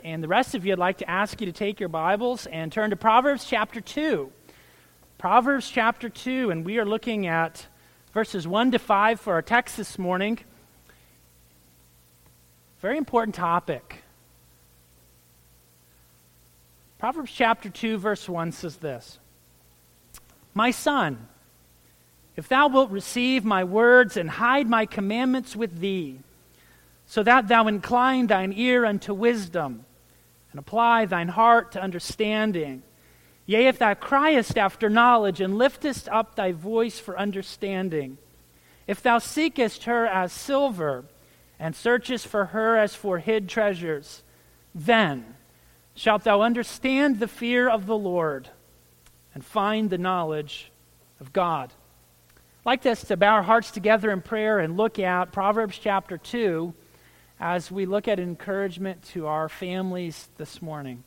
And the rest of you, I'd like to ask you to take your Bibles and turn to Proverbs chapter 2. Proverbs chapter 2, and we are looking at verses 1 to 5 for our text this morning. Very important topic. Proverbs chapter 2, verse 1 says this: "My son, if thou wilt receive my words and hide my commandments with thee, so that thou incline thine ear unto wisdom, and apply thine heart to understanding. Yea, if thou criest after knowledge, and liftest up thy voice for understanding, if thou seekest her as silver, and searchest for her as for hid treasures, then shalt thou understand the fear of the Lord, and find the knowledge of God." I'd like us to bow our hearts together in prayer and look at Proverbs chapter 2 as we look at encouragement to our families this morning.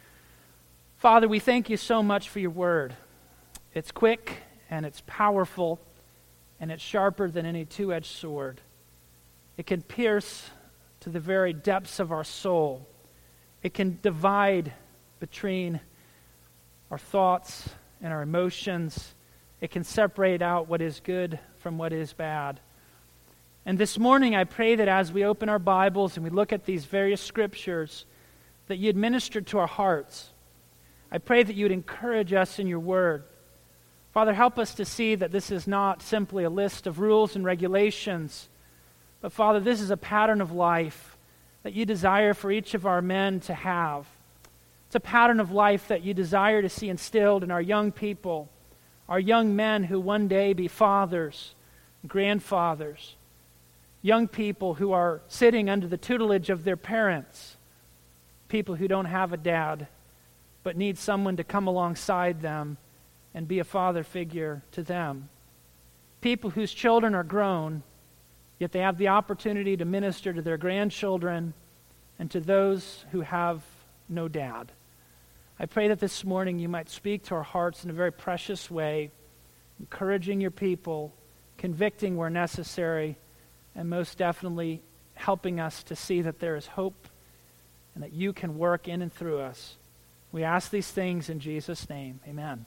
Father, we thank you so much for your word. It's quick and it's powerful and it's sharper than any two-edged sword. It can pierce to the very depths of our soul. It can divide between our thoughts and our emotions. It can separate out what is good from what is bad. And this morning, I pray that as we open our Bibles and we look at these various scriptures, that you'd minister to our hearts. I pray that you'd encourage us in your word. Father, help us to see that this is not simply a list of rules and regulations, but Father, this is a pattern of life that you desire for each of our men to have. It's a pattern of life that you desire to see instilled in our young people, our young men who one day be fathers, grandfathers, young people who are sitting under the tutelage of their parents, people who don't have a dad but need someone to come alongside them and be a father figure to them, people whose children are grown, yet they have the opportunity to minister to their grandchildren and to those who have no dad. I pray that this morning you might speak to our hearts in a very precious way, encouraging your people, convicting where necessary, and most definitely helping us to see that there is hope and that you can work in and through us. We ask these things in Jesus' name. Amen.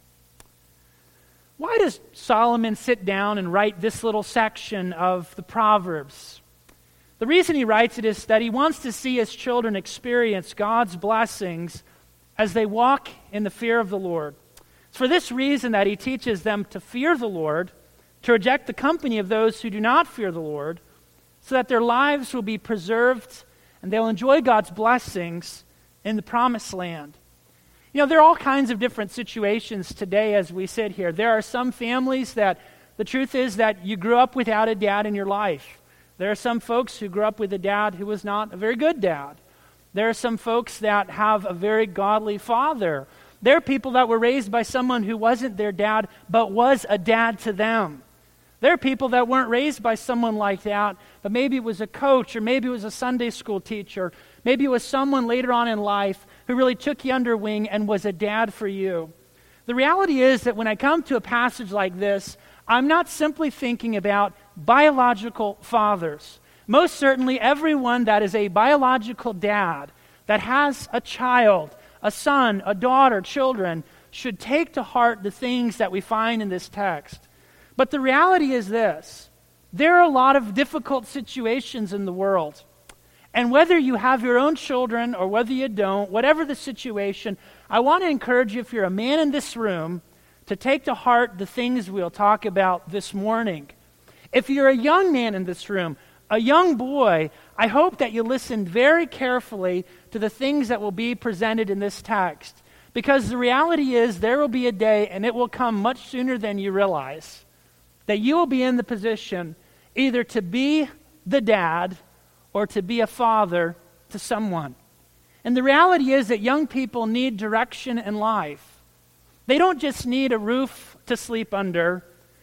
Why does Solomon sit down and write this little section of the Proverbs? The reason he writes it is that he wants to see his children experience God's blessings as they walk in the fear of the Lord. It's for this reason that he teaches them to fear the Lord, to reject the company of those who do not fear the Lord, so that their lives will be preserved and they'll enjoy God's blessings in the promised land. You know, there are all kinds of different situations today as we sit here. There are some families that the truth is that you grew up without a dad in your life. There are some folks who grew up with a dad who was not a very good dad. There are some folks that have a very godly father. There are people that were raised by someone who wasn't their dad but was a dad to them. There are people that weren't raised by someone like that, but maybe it was a coach, or maybe it was a Sunday school teacher, maybe it was someone later on in life who really took you under wing and was a dad for you. The reality is that when I come to a passage like this, I'm not simply thinking about biological fathers. Most certainly everyone that is a biological dad, that has a child, a son, a daughter, children, should take to heart the things that we find in this text. But the reality is this: there are a lot of difficult situations in the world. And whether you have your own children or whether you don't, whatever the situation, I want to encourage you, if you're a man in this room, to take to heart the things we'll talk about this morning. If you're a young man in this room, a young boy, I hope that you listen very carefully to the things that will be presented in this text. Because the reality is there will be a day, and it will come much sooner than you realize, that you will be in the position either to be the dad or to be a father to someone. And the reality is that young people need direction in life. They don't just need a roof to sleep under,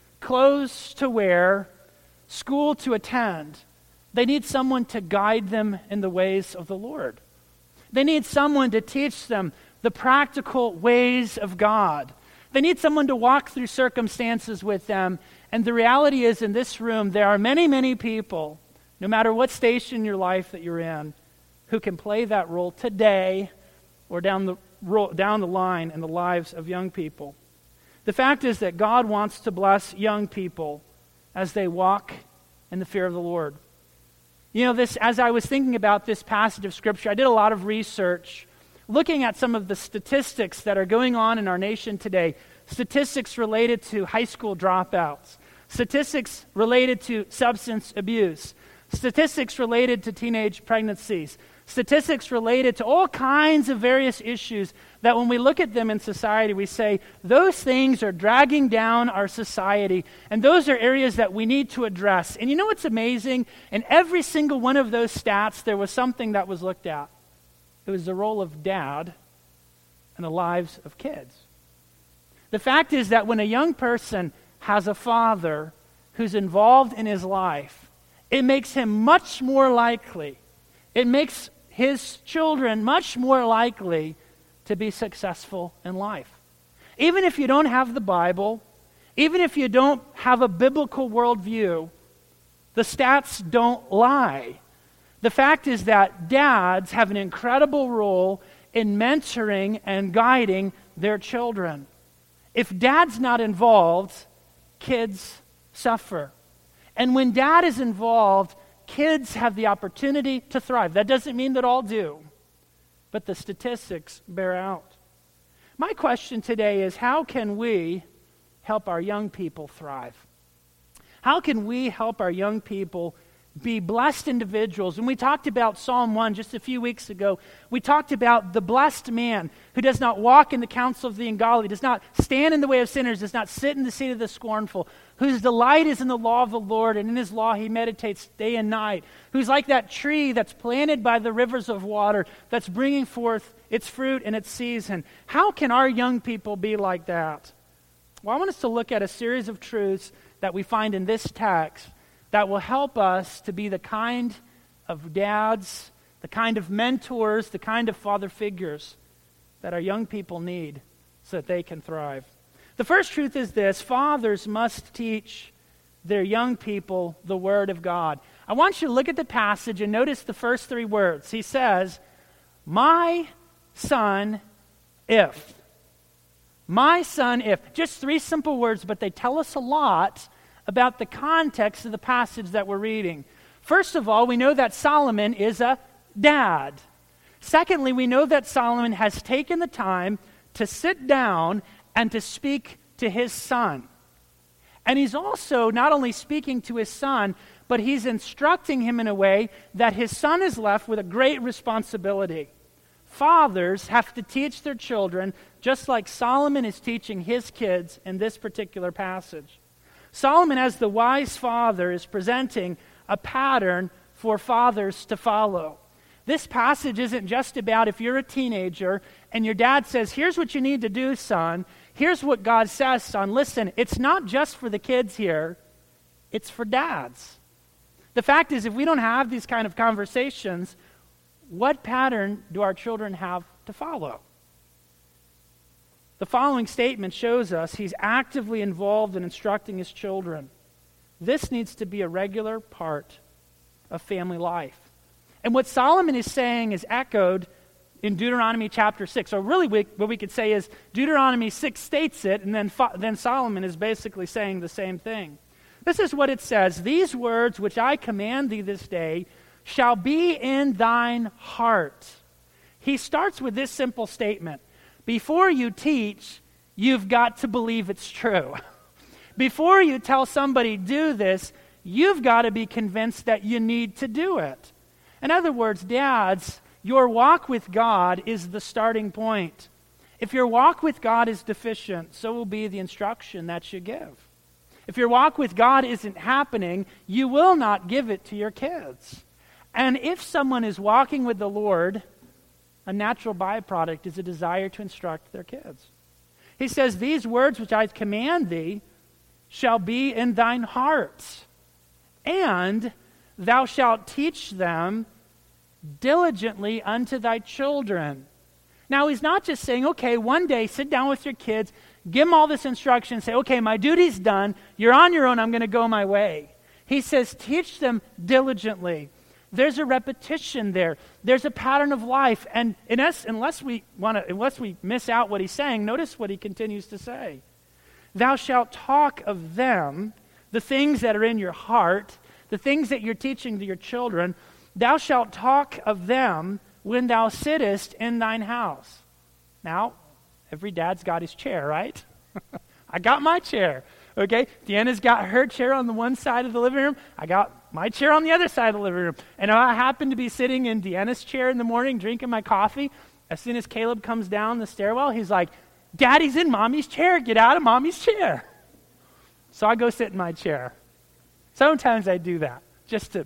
clothes to wear, school to attend. They need someone to guide them in the ways of the Lord. They need someone to teach them the practical ways of God. They need someone to walk through circumstances with them. And the reality is, in this room, there are many, many people, no matter what station in your life that you're in, who can play that role today or down the line in the lives of young people. The fact is that God wants to bless young people as they walk in the fear of the Lord. You know, as I was thinking about this passage of Scripture, I did a lot of research looking at some of the statistics that are going on in our nation today. Statistics related to high school dropouts. Statistics related to substance abuse. Statistics related to teenage pregnancies. Statistics related to all kinds of various issues that when we look at them in society, we say, those things are dragging down our society, and those are areas that we need to address. And you know what's amazing? In every single one of those stats, there was something that was looked at. It was the role of dad in the lives of kids. The fact is that when a young person has a father who's involved in his life, it makes him much more likely, it makes his children much more likely to be successful in life. Even if you don't have the Bible, even if you don't have a biblical worldview, the stats don't lie. The fact is that dads have an incredible role in mentoring and guiding their children. If dad's not involved, kids suffer. And when dad is involved, kids have the opportunity to thrive. That doesn't mean that all do, but the statistics bear out. My question today is, how can we help our young people thrive? How can we help our young people be blessed individuals? And we talked about Psalm 1 just a few weeks ago. We talked about the blessed man who does not walk in the counsel of the ungodly, does not stand in the way of sinners, does not sit in the seat of the scornful, whose delight is in the law of the Lord, and in his law he meditates day and night, who's like that tree that's planted by the rivers of water, that's bringing forth its fruit in its season. How can our young people be like that? Well, I want us to look at a series of truths that we find in this text that will help us to be the kind of dads, the kind of mentors, the kind of father figures that our young people need so that they can thrive. The first truth is this: fathers must teach their young people the Word of God. I want you to look at the passage and notice the first three words. He says, "My son, if." My son, if. Just three simple words, but they tell us a lot about the context of the passage that we're reading. First of all, we know that Solomon is a dad. Secondly, we know that Solomon has taken the time to sit down and to speak to his son. And he's also not only speaking to his son, but he's instructing him in a way that his son is left with a great responsibility. Fathers have to teach their children just like Solomon is teaching his kids in this particular passage. Solomon, as the wise father, is presenting a pattern for fathers to follow. This passage isn't just about if you're a teenager and your dad says, here's what you need to do, son. Here's what God says, son. Listen, it's not just for the kids here. It's for dads. The fact is, if we don't have these kind of conversations, what pattern do our children have to follow? The following statement shows us he's actively involved in instructing his children. This needs to be a regular part of family life. And what Solomon is saying is echoed in Deuteronomy chapter 6. Or really what we could say is Deuteronomy 6 states it, and then Solomon is basically saying the same thing. This is what it says: "These words which I command thee this day shall be in thine heart." He starts with this simple statement. Before you teach, you've got to believe it's true. Before you tell somebody, do this, you've got to be convinced that you need to do it. In other words, dads, your walk with God is the starting point. If your walk with God is deficient, so will be the instruction that you give. If your walk with God isn't happening, you will not give it to your kids. And if someone is walking with the Lord, a natural byproduct is a desire to instruct their kids. He says, "These words which I command thee shall be in thine heart, and thou shalt teach them diligently unto thy children." Now, he's not just saying, okay, one day sit down with your kids, give them all this instruction, say, okay, my duty's done, you're on your own, I'm going to go my way. He says, teach them diligently. There's a repetition there. There's a pattern of life. And unless we miss out what he's saying, notice what he continues to say. Thou shalt talk of them, the things that are in your heart, the things that you're teaching to your children, thou shalt talk of them when thou sittest in thine house. Now, every dad's got his chair, right? I got my chair, okay? Deanna's got her chair on the one side of the living room. I got my chair on the other side of the living room. And I happen to be sitting in Deanna's chair in the morning drinking my coffee. As soon as Caleb comes down the stairwell, he's like, Daddy's in Mommy's chair. Get out of Mommy's chair. So I go sit in my chair. Sometimes I do that just to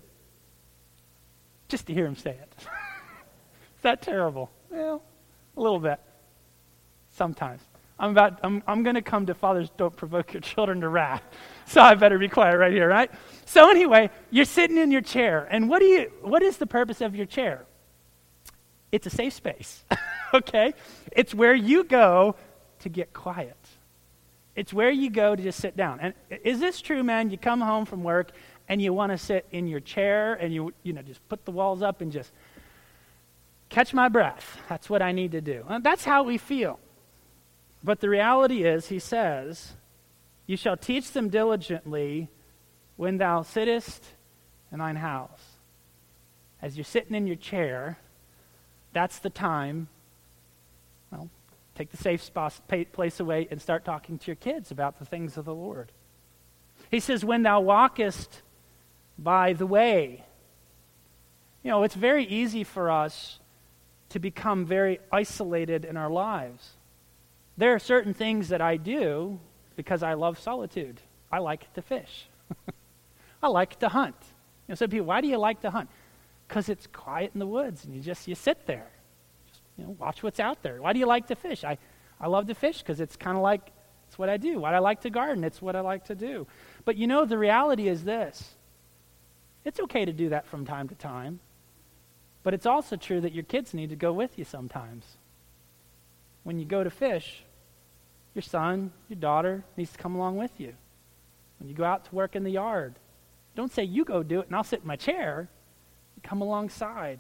hear him say it. Is that terrible? Well, a little bit. Sometimes. I'm going to come to fathers don't provoke your children to wrath. So I better be quiet right here, right? So anyway, you're sitting in your chair, and what is the purpose of your chair? It's a safe space. Okay? It's where you go to get quiet. It's where you go to just sit down. And is this true, man? You come home from work and you want to sit in your chair and you just put the walls up and just catch my breath. That's what I need to do. And that's how we feel. But the reality is, he says, you shall teach them diligently when thou sittest in thine house. As you're sitting in your chair, that's the time, well, take the safe place away and start talking to your kids about the things of the Lord. He says, when thou walkest by the way. You know, it's very easy for us to become very isolated in our lives. There are certain things that I do because I love solitude. I like to fish. I like to hunt. You know, some people, why do you like to hunt? Because it's quiet in the woods and you sit there. Just, watch what's out there. Why do you like to fish? I love to fish because it's kind of like, it's what I do. Why do I like to garden? It's what I like to do. But the reality is this. It's okay to do that from time to time. But it's also true that your kids need to go with you sometimes. When you go to fish, your son, your daughter needs to come along with you. When you go out to work in the yard, don't say, you go do it and I'll sit in my chair. You come alongside.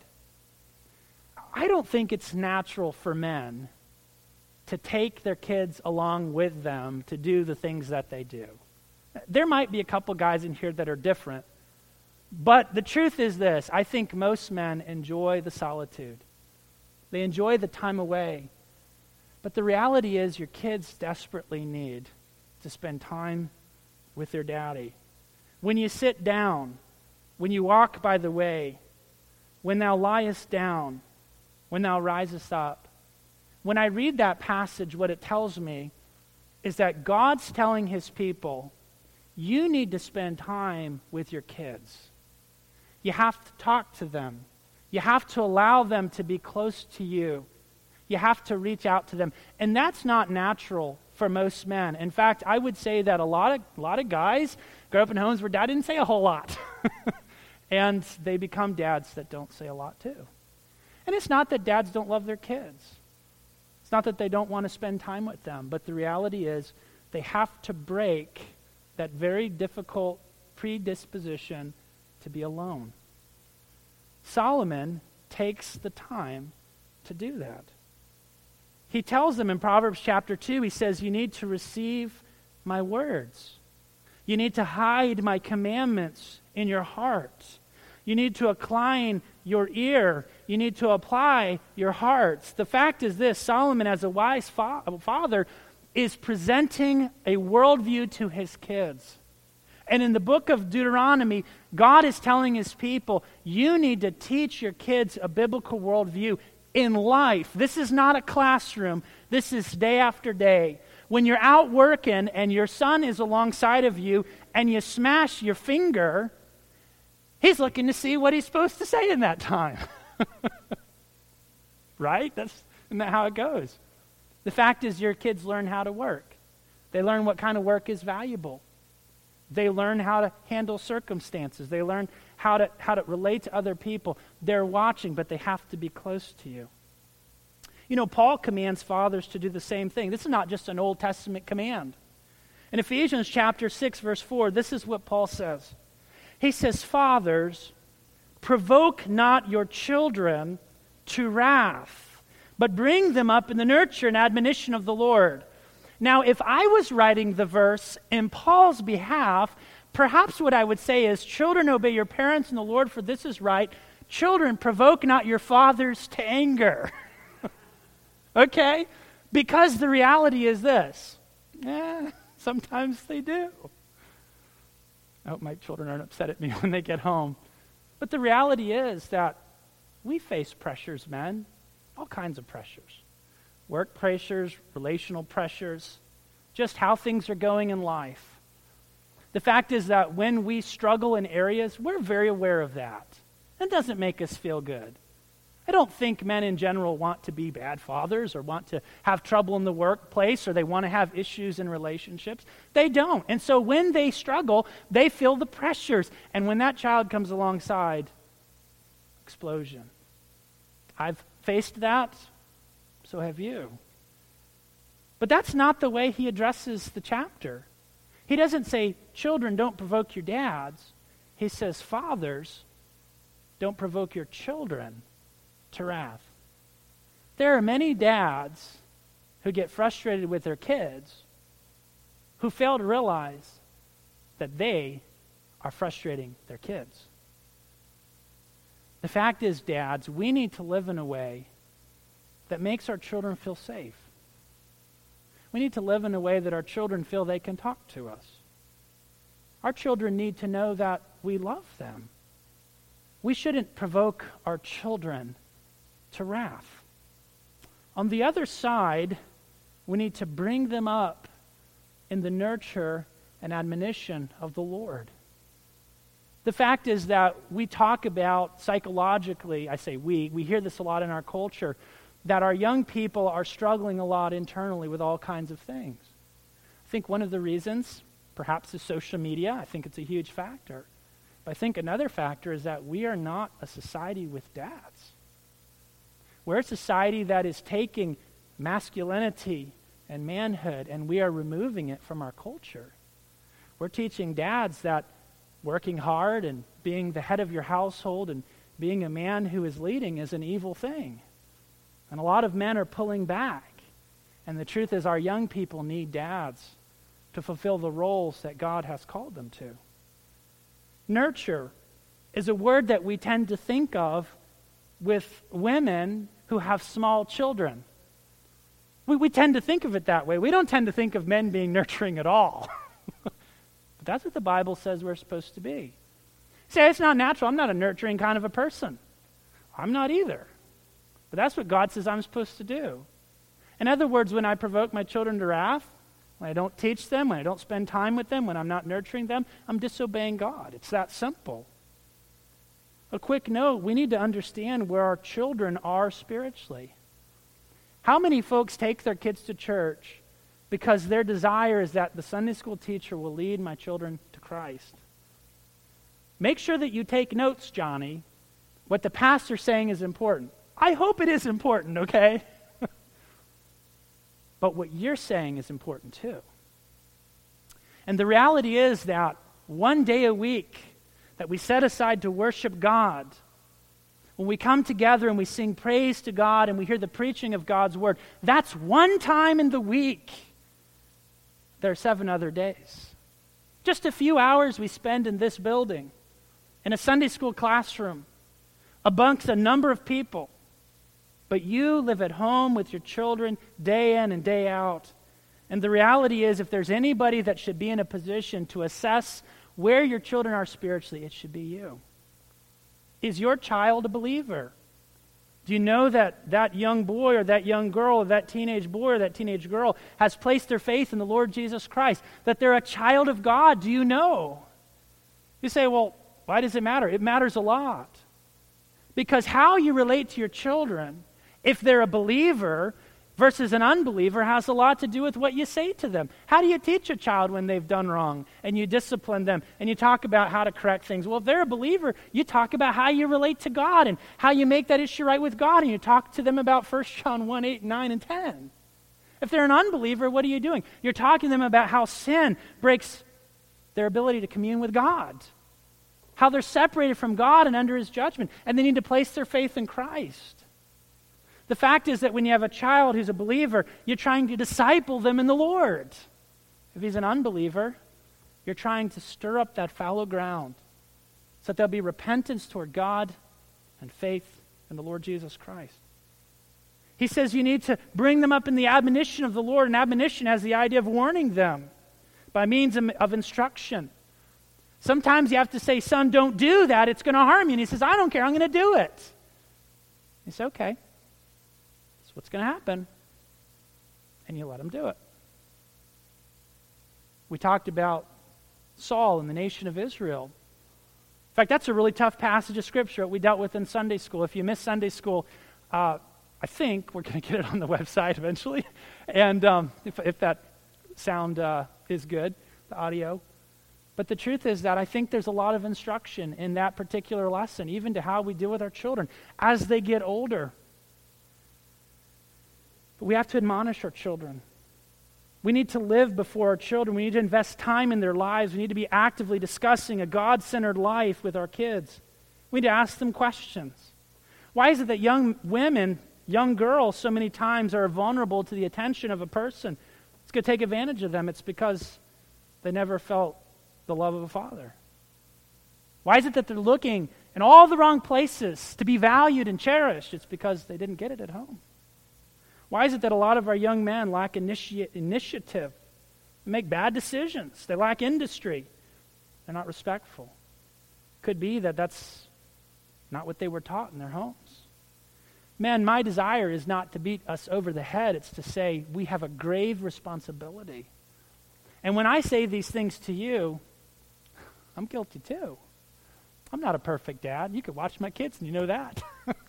I don't think it's natural for men to take their kids along with them to do the things that they do. There might be a couple guys in here that are different, but the truth is this. I think most men enjoy the solitude. They enjoy the time away. But the reality is your kids desperately need to spend time with their daddy. When you sit down, when you walk by the way, when thou liest down, when thou risest up. When I read that passage, what it tells me is that God's telling his people, you need to spend time with your kids. You have to talk to them. You have to allow them to be close to you. You have to reach out to them. And that's not natural for most men. In fact, I would say that a lot of guys grow up in homes where dad didn't say a whole lot. And they become dads that don't say a lot too. And it's not that dads don't love their kids. It's not that they don't want to spend time with them. But the reality is they have to break that very difficult predisposition to be alone. Solomon takes the time to do that. He tells them in Proverbs chapter 2, he says, you need to receive my words. You need to hide my commandments in your heart. You need to incline your ear. You need to apply your hearts. The fact is this, Solomon, as a wise father, is presenting a worldview to his kids. And in the book of Deuteronomy, God is telling his people, you need to teach your kids a biblical worldview in life. This is not a classroom. This is day after day. When you're out working and your son is alongside of you and you smash your finger, he's looking to see what he's supposed to say in that time. Right? Isn't that how it goes? The fact is your kids learn how to work. They learn what kind of work is valuable. They learn how to handle circumstances. They learn how to relate to other people. They're watching, but they have to be close to you. Paul commands fathers to do the same thing. This is not just an Old Testament command. In Ephesians chapter 6, verse 4, this is what Paul says. He says, fathers, provoke not your children to wrath, but bring them up in the nurture and admonition of the Lord. Now, if I was writing the verse in Paul's behalf, perhaps what I would say is, children, obey your parents in the Lord, for this is right. Children, provoke not your fathers to anger. Okay? Because the reality is this. Sometimes they do. I hope my children aren't upset at me when they get home. But the reality is that we face pressures, men. All kinds of pressures. Work pressures, relational pressures, just how things are going in life. The fact is that when we struggle in areas, we're very aware of that. That doesn't make us feel good. I don't think men in general want to be bad fathers or want to have trouble in the workplace or they want to have issues in relationships. They don't. And so when they struggle, they feel the pressures. And when that child comes alongside, explosion. I've faced that, so have you. But that's not the way he addresses the chapter. He doesn't say, children, don't provoke your dads. He says, fathers, don't provoke your children to wrath. There are many dads who get frustrated with their kids who fail to realize that they are frustrating their kids. The fact is, dads, we need to live in a way that makes our children feel safe. We need to live in a way that our children feel they can talk to us. Our children need to know that we love them. We shouldn't provoke our children to wrath. On the other side, we need to bring them up in the nurture and admonition of the Lord. The fact is that we talk about psychologically, I say we hear this a lot in our culture, that our young people are struggling a lot internally with all kinds of things. I think one of the reasons, perhaps, is social media. I think it's a huge factor. But I think another factor is that we are not a society with dads. We're a society that is taking masculinity and manhood and we are removing it from our culture. We're teaching dads that working hard and being the head of your household and being a man who is leading is an evil thing. And a lot of men are pulling back. And the truth is our young people need dads to fulfill the roles that God has called them to. Nurture is a word that we tend to think of with women who have small children. We tend to think of it that way. We don't tend to think of men being nurturing at all. But that's what the Bible says we're supposed to be. Say, it's not natural. I'm not a nurturing kind of a person. I'm not either. But that's what God says I'm supposed to do. In other words, when I provoke my children to wrath, when I don't teach them, when I don't spend time with them, when I'm not nurturing them, I'm disobeying God. It's that simple. A quick note, we need to understand where our children are spiritually. How many folks take their kids to church because their desire is that the Sunday school teacher will lead my children to Christ? Make sure that you take notes, Johnny. What the pastor's saying is important. I hope it is important, okay? But what you're saying is important too. And the reality is that one day a week that we set aside to worship God, when we come together and we sing praise to God and we hear the preaching of God's word, that's one time in the week. There are 7 other days. Just a few hours we spend in this building, in a Sunday school classroom, amongst a number of people. But you live at home with your children day in and day out. And the reality is, if there's anybody that should be in a position to assess where your children are spiritually, it should be you. Is your child a believer? Do you know that that young boy or that young girl or that teenage boy or that teenage girl has placed their faith in the Lord Jesus Christ? That they're a child of God? Do you know? You say, well, why does it matter? It matters a lot. Because how you relate to your children, if they're a believer versus an unbeliever, has a lot to do with what you say to them. How do you teach a child when they've done wrong? And you discipline them, and you talk about how to correct things. Well, if they're a believer, you talk about how you relate to God and how you make that issue right with God, and you talk to them about 1 John 1, 8, 9, and 10. If they're an unbeliever, what are you doing? You're talking to them about how sin breaks their ability to commune with God. how they're separated from God and under his judgment, and they need to place their faith in Christ. The fact is that when you have a child who's a believer, you're trying to disciple them in the Lord. If he's an unbeliever, you're trying to stir up that fallow ground so that there'll be repentance toward God and faith in the Lord Jesus Christ. He says you need to bring them up in the admonition of the Lord, and admonition has the idea of warning them by means of instruction. Sometimes you have to say, son, don't do that, it's going to harm you. And he says, I don't care, I'm going to do it. You say, okay, that's what's going to happen. And you let him do it. We talked about Saul and the nation of Israel. In fact, that's a really tough passage of Scripture that we dealt with in Sunday school. If you missed Sunday school, I think we're going to get it on the website eventually. And if that sound is good, the audio. But the truth is that I think there's a lot of instruction in that particular lesson, even to how we deal with our children as they get older. But we have to admonish our children. We need to live before our children. We need to invest time in their lives. We need to be actively discussing a God-centered life with our kids. We need to ask them questions. Why is it that young women, young girls, so many times are vulnerable to the attention of a person that's going to take advantage of them? It's because they never felt the love of a father. Why is it that they're looking in all the wrong places to be valued and cherished? It's because they didn't get it at home. Why is it that a lot of our young men lack initiative, make bad decisions, they lack industry, they're not respectful? Could be that that's not what they were taught in their homes. Men, my desire is not to beat us over the head. It's to say we have a grave responsibility. And when I say these things to you, I'm guilty too. I'm not a perfect dad. You could watch my kids and you know that.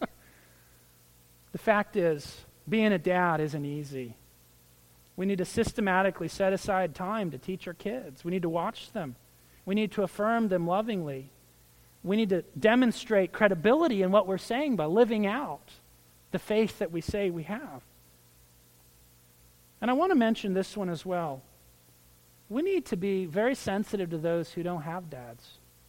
The fact is, being a dad isn't easy. We need to systematically set aside time to teach our kids. We need to watch them. We need to affirm them lovingly. We need to demonstrate credibility in what we're saying by living out the faith that we say we have. And I want to mention this one as well. We need to be very sensitive to those who don't have dads.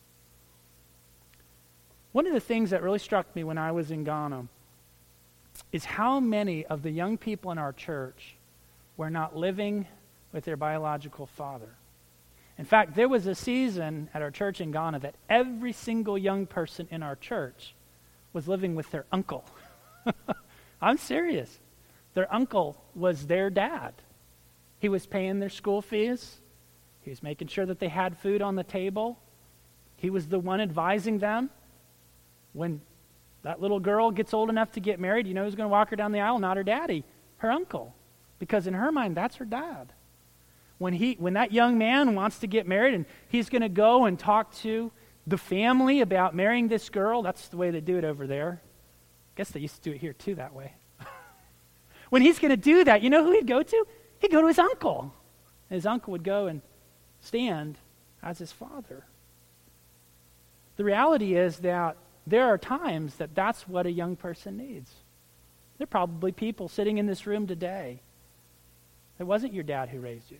One of the things that really struck me when I was in Ghana is how many of the young people in our church were not living with their biological father. In fact, there was a season at our church in Ghana that every single young person in our church was living with their uncle. I'm serious. Their uncle was their dad. He was paying their school fees. He was making sure that they had food on the table. He was the one advising them. When that little girl gets old enough to get married, you know who's going to walk her down the aisle? Not her daddy, her uncle. Because in her mind, that's her dad. When that young man wants to get married and he's going to go and talk to the family about marrying this girl, that's the way they do it over there. I guess they used to do it here too that way. When he's going to do that, you know who he'd go to? He'd go to his uncle. And his uncle would go and stand as his father. The reality is that there are times that that's what a young person needs. There are probably people sitting in this room today. It wasn't your dad who raised you.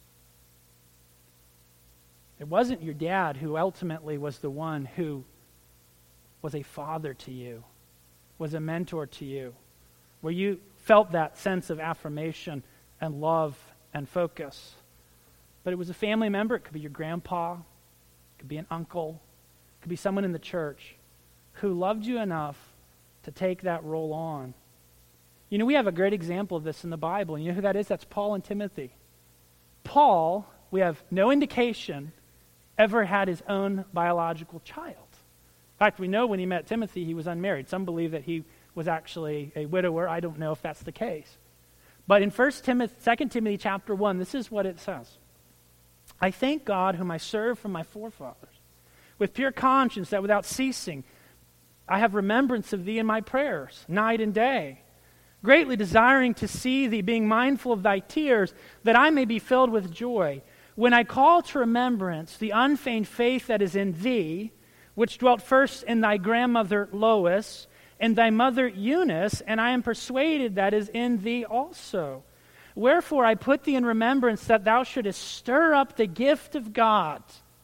It wasn't your dad who ultimately was the one who was a father to you, was a mentor to you, where you felt that sense of affirmation and love and focus. But it was a family member. It could be your grandpa. It could be an uncle. It could be someone in the church who loved you enough to take that role on. You know, we have a great example of this in the Bible. And you know who that is? That's Paul and Timothy. Paul, we have no indication, ever had his own biological child. In fact, we know when he met Timothy, he was unmarried. Some believe that he was actually a widower. I don't know if that's the case. But in 2 Timothy chapter 1, this is what it says. I thank God whom I serve from my forefathers, with pure conscience that without ceasing I have remembrance of thee in my prayers, night and day, greatly desiring to see thee, being mindful of thy tears, that I may be filled with joy. When I call to remembrance the unfeigned faith that is in thee, which dwelt first in thy grandmother Lois, and thy mother Eunice, and I am persuaded that is in thee also. Wherefore I put thee in remembrance that thou shouldest stir up the gift of God,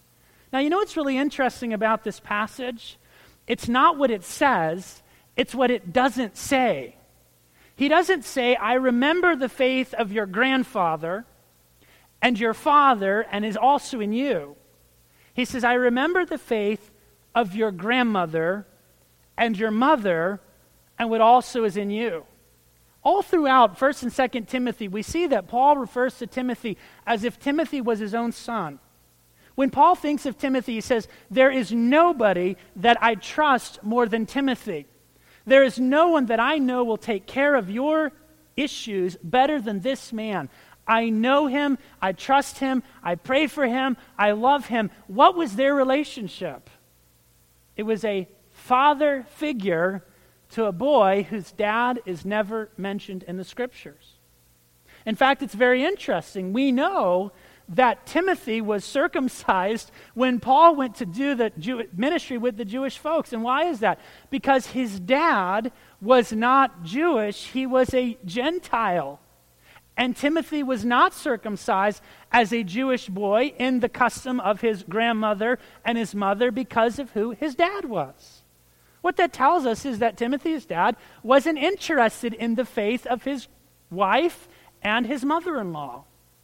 Now, you know what's really interesting about this passage? It's not what it says, it's what it doesn't say. He doesn't say, I remember the faith of your grandfather and your father and is also in you. He says, I remember the faith of your grandmother and your mother and what also is in you. All throughout 1 and 2 Timothy, we see that Paul refers to Timothy as if Timothy was his own son. When Paul thinks of Timothy, he says, there is nobody that I trust more than Timothy. There is no one that I know will take care of your issues better than this man. I know him, I trust him, I pray for him, I love him. What was their relationship? It was a father figure to a boy whose dad is never mentioned in the Scriptures. In fact, it's very interesting. We know that Timothy was circumcised when Paul went to do the ministry with the Jewish folks. And why is that? Because his dad was not Jewish, he was a Gentile. And Timothy was not circumcised as a Jewish boy in the custom of his grandmother and his mother because of who his dad was. What that tells us is that Timothy's dad wasn't interested in the faith of his wife and his mother-in-law.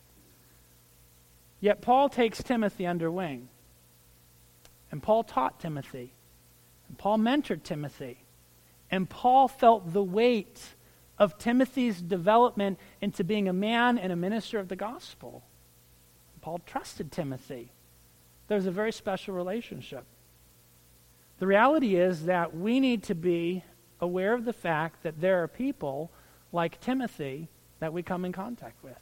Yet Paul takes Timothy under wing. And Paul taught Timothy. And Paul mentored Timothy. And Paul felt the weight of Timothy's development into being a man and a minister of the gospel. Paul trusted Timothy. There was a very special relationship. The reality is that we need to be aware of the fact that there are people like Timothy that we come in contact with.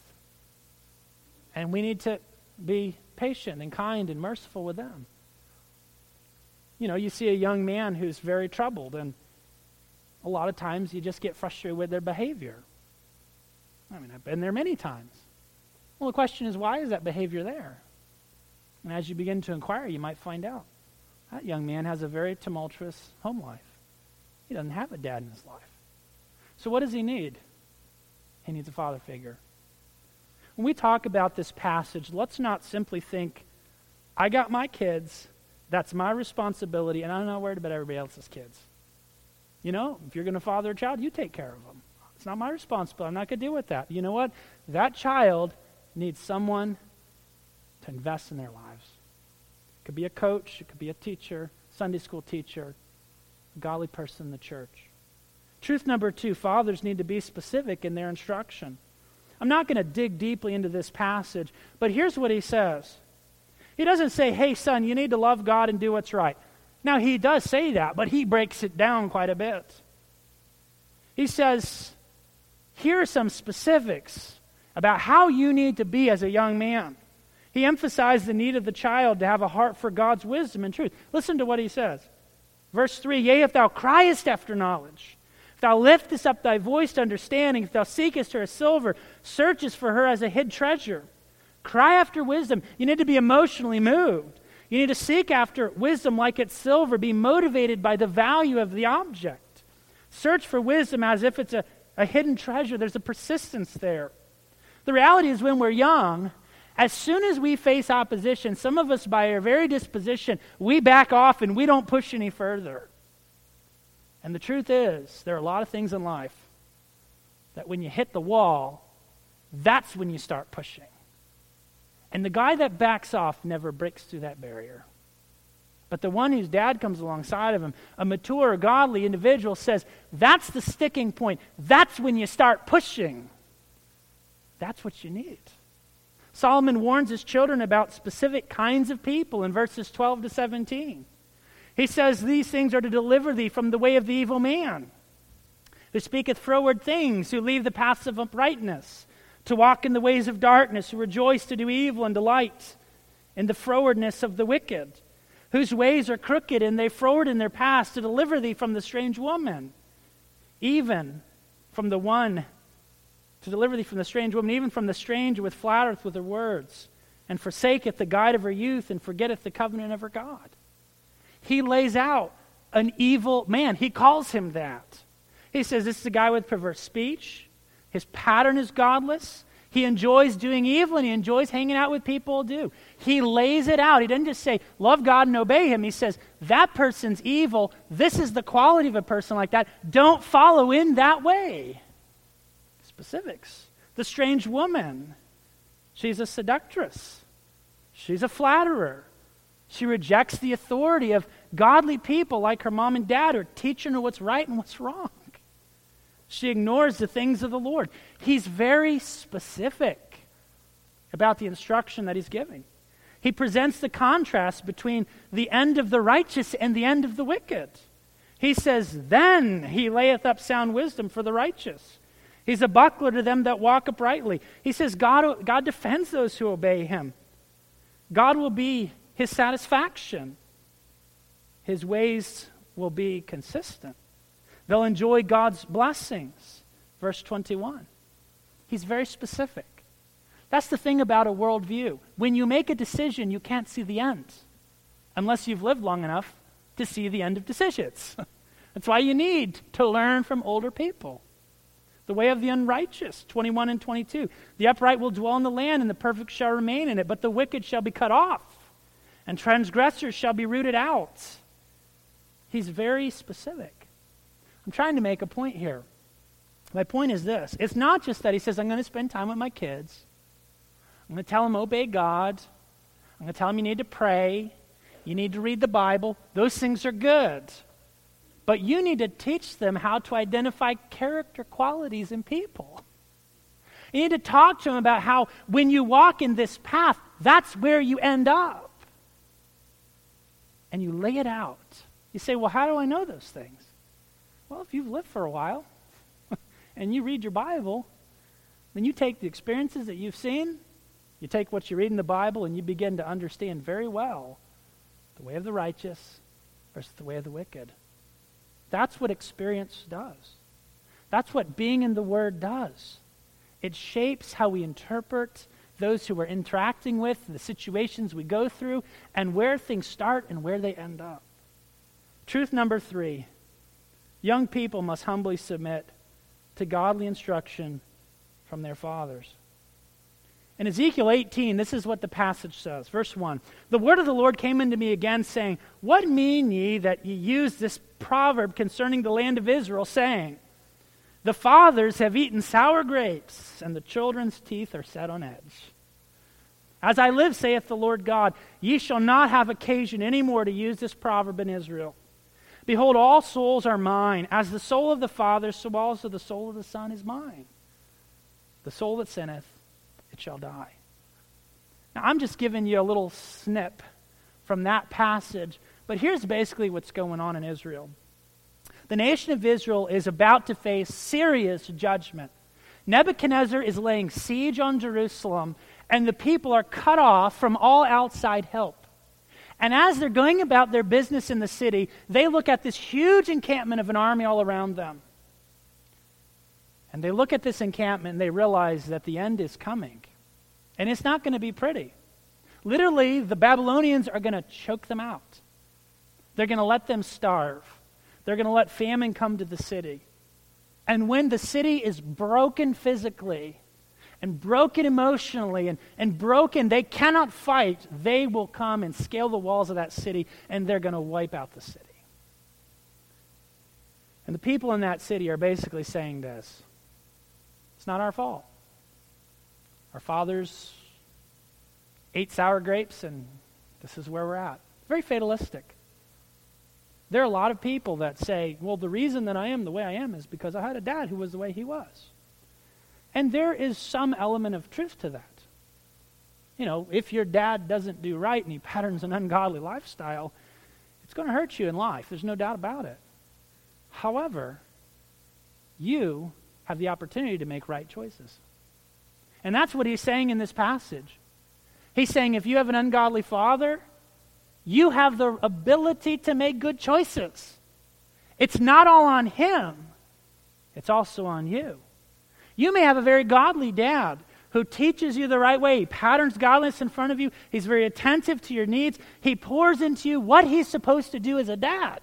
And we need to be patient and kind and merciful with them. You know, you see a young man who's very troubled, and a lot of times you just get frustrated with their behavior. I mean, I've been there many times. Well, the question is, why is that behavior there? And as you begin to inquire, you might find out that young man has a very tumultuous home life. He doesn't have a dad in his life. So what does he need? He needs a father figure. When we talk about this passage, let's not simply think, I got my kids, that's my responsibility, and I'm not worried about everybody else's kids. You know, if you're going to father a child, you take care of them. It's not my responsibility. I'm not going to deal with that. You know what? That child needs someone to invest in their lives. It could be a coach, it could be a teacher, Sunday school teacher, a godly person in the church. Truth number 2, fathers need to be specific in their instruction. I'm not going to dig deeply into this passage, but here's what he says. He doesn't say, hey, son, you need to love God and do what's right. Now, he does say that, but he breaks it down quite a bit. He says, here are some specifics about how you need to be as a young man. He emphasized the need of the child to have a heart for God's wisdom and truth. Listen to what he says. Verse 3, yea, if thou criest after knowledge, if thou liftest up thy voice to understanding, if thou seekest her as silver, searchest for her as a hid treasure. Cry after wisdom. You need to be emotionally moved. You need to seek after wisdom like it's silver. Be motivated by the value of the object. Search for wisdom as if it's a hidden treasure. There's a persistence there. The reality is when we're young, as soon as we face opposition, some of us by our very disposition, we back off and we don't push any further. And the truth is, there are a lot of things in life that when you hit the wall, that's when you start pushing. And the guy that backs off never breaks through that barrier. But the one whose dad comes alongside of him, a mature, godly individual, says, that's the sticking point. That's when you start pushing. That's what you need. Solomon warns his children about specific kinds of people in verses 12 to 17. He says, these things are to deliver thee from the way of the evil man, who speaketh froward things, who leave the paths of uprightness, to walk in the ways of darkness, who rejoice to do evil and delight in the frowardness of the wicked, whose ways are crooked and they froward in their paths, to deliver thee from the strange woman, even from the one, to deliver thee from the strange woman, even from the stranger which flattereth with her words, and forsaketh the guide of her youth, and forgetteth the covenant of her God. He lays out an evil man. He calls him that. He says, this is a guy with perverse speech. His pattern is godless. He enjoys doing evil, and he enjoys hanging out with people who do. He lays it out. He doesn't just say, love God and obey him. He says, that person's evil. This is the quality of a person like that. Don't follow in that way. Specifics. The strange woman. She's a seductress. She's a flatterer. She rejects the authority of godly people like her mom and dad who are teaching her what's right and what's wrong. She ignores the things of the Lord. He's very specific about the instruction that he's giving. He presents the contrast between the end of the righteous and the end of the wicked. He says, then he layeth up sound wisdom for the righteous. He's a buckler to them that walk uprightly. He says God defends those who obey him. God will be his satisfaction. His ways will be consistent. They'll enjoy God's blessings. Verse 21. He's very specific. That's the thing about a worldview. When you make a decision, you can't see the end unless you've lived long enough to see the end of decisions. That's why you need to learn from older people. The way of the unrighteous, 21 and 22. The upright will dwell in the land, and the perfect shall remain in it, but the wicked shall be cut off, and transgressors shall be rooted out. He's very specific. I'm trying to make a point here. My point is this. It's not just that he says, I'm going to spend time with my kids. I'm going to tell them obey God. I'm going to tell them you need to pray. You need to read the Bible. Those things are good. But you need to teach them how to identify character qualities in people. You need to talk to them about how when you walk in this path, that's where you end up. And you lay it out. You say, well, how do I know those things? Well, if you've lived for a while and you read your Bible, then you take the experiences that you've seen, you take what you read in the Bible, and you begin to understand very well the way of the righteous versus the way of the wicked. That's what experience does. That's what being in the Word does. It shapes how we interpret those who we're interacting with, the situations we go through, and where things start and where they end up. Truth number 3. Young people must humbly submit to godly instruction from their fathers. In Ezekiel 18, this is what the passage says. Verse 1. The word of the Lord came unto me again, saying, what mean ye that ye use this proverb concerning the land of Israel, saying, the fathers have eaten sour grapes, and the children's teeth are set on edge. As I live, saith the Lord God, ye shall not have occasion any more to use this proverb in Israel. Behold, all souls are mine. As the soul of the Father, so also the soul of the Son is mine. The soul that sinneth, it shall die. Now, I'm just giving you a little snip from that passage, but here's basically what's going on in Israel. The nation of Israel is about to face serious judgment. Nebuchadnezzar is laying siege on Jerusalem, and the people are cut off from all outside help. And as they're going about their business in the city, they look at this huge encampment of an army all around them. And they look at this encampment and they realize that the end is coming. And it's not going to be pretty. Literally, the Babylonians are going to choke them out. They're going to let them starve. They're going to let famine come to the city. And when the city is broken physically, and broken emotionally, and broken, they cannot fight, they will come and scale the walls of that city, and they're going to wipe out the city. And the people in that city are basically saying this: it's not our fault. Our fathers ate sour grapes, and this is where we're at. Very fatalistic. There are a lot of people that say, well, the reason that I am the way I am is because I had a dad who was the way he was. And there is some element of truth to that. You know, if your dad doesn't do right and he patterns an ungodly lifestyle, it's going to hurt you in life. There's no doubt about it. However, you have the opportunity to make right choices. And that's what he's saying in this passage. He's saying if you have an ungodly father, you have the ability to make good choices. It's not all on him. It's also on you. You may have a very godly dad who teaches you the right way. He patterns godliness in front of you. He's very attentive to your needs. He pours into you what he's supposed to do as a dad.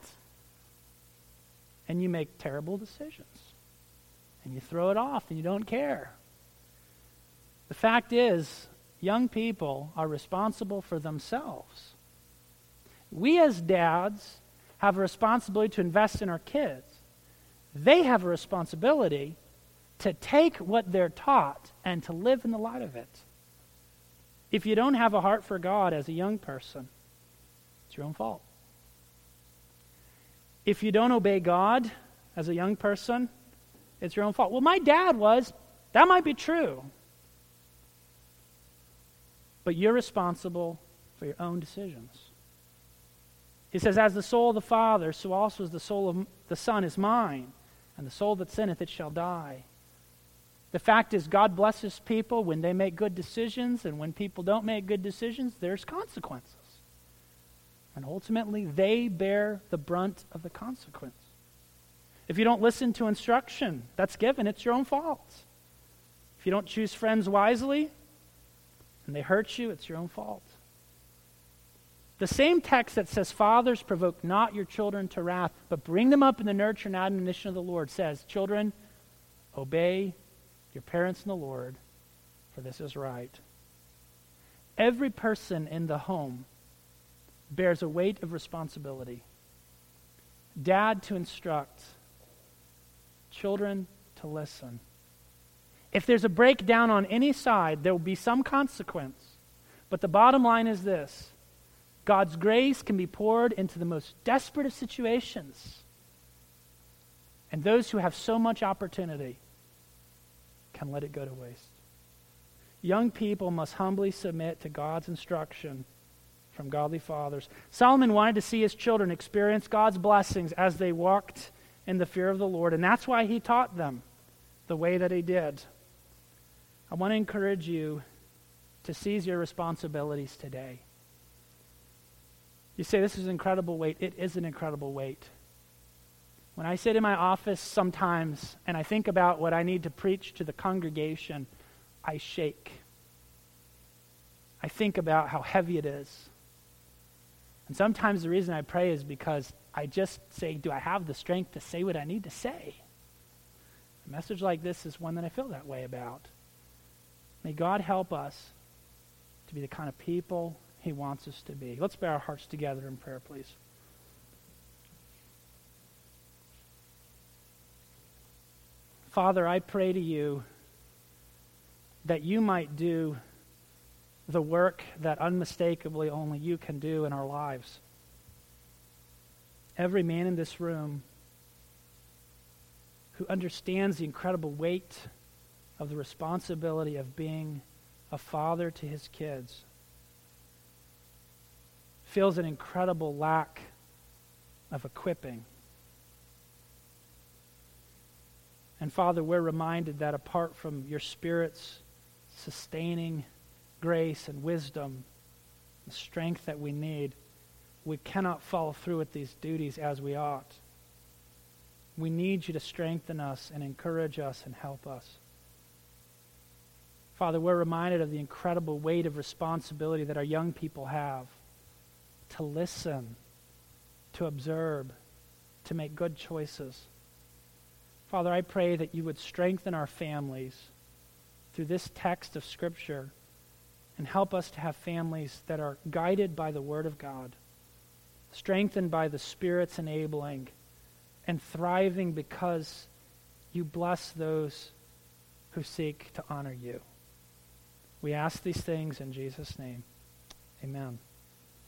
And you make terrible decisions. And you throw it off and you don't care. The fact is, young people are responsible for themselves. We as dads have a responsibility to invest in our kids. They have a responsibility to take what they're taught and to live in the light of it. If you don't have a heart for God as a young person, it's your own fault. If you don't obey God as a young person, it's your own fault. Well, my dad was. That might be true. But you're responsible for your own decisions. He says, as the soul of the Father, so also is the soul of the Son is mine, and the soul that sinneth, it shall die. The fact is, God blesses people when they make good decisions, and when people don't make good decisions, there's consequences. And ultimately, they bear the brunt of the consequence. If you don't listen to instruction that's given, it's your own fault. If you don't choose friends wisely, and they hurt you, it's your own fault. The same text that says, fathers, provoke not your children to wrath, but bring them up in the nurture and admonition of the Lord, says, children, obey your parents in the Lord, for this is right. Every person in the home bears a weight of responsibility. Dad to instruct, children to listen. If there's a breakdown on any side, there will be some consequence. But the bottom line is this: God's grace can be poured into the most desperate of situations. And those who have so much opportunity can let it go to waste. Young people must humbly submit to God's instruction from godly fathers. Solomon wanted to see his children experience God's blessings as they walked in the fear of the Lord, and that's why he taught them the way that he did. I want to encourage you to seize your responsibilities today. You say, this is an incredible weight. It is an incredible weight. When I sit in my office sometimes and I think about what I need to preach to the congregation, I shake. I think about how heavy it is. And sometimes the reason I pray is because I just say, do I have the strength to say what I need to say? A message like this is one that I feel that way about. May God help us to be the kind of people he wants us to be. Let's bow our hearts together in prayer, please. Father, I pray to you that you might do the work that unmistakably only you can do in our lives. Every man in this room who understands the incredible weight of the responsibility of being a father to his kids feels an incredible lack of equipping. And Father, we're reminded that apart from your Spirit's sustaining grace and wisdom, the strength that we need, we cannot follow through with these duties as we ought. We need you to strengthen us and encourage us and help us. Father, we're reminded of the incredible weight of responsibility that our young people have to listen, to observe, to make good choices. Father, I pray that you would strengthen our families through this text of Scripture and help us to have families that are guided by the Word of God, strengthened by the Spirit's enabling, and thriving because you bless those who seek to honor you. We ask these things in Jesus' name. Amen.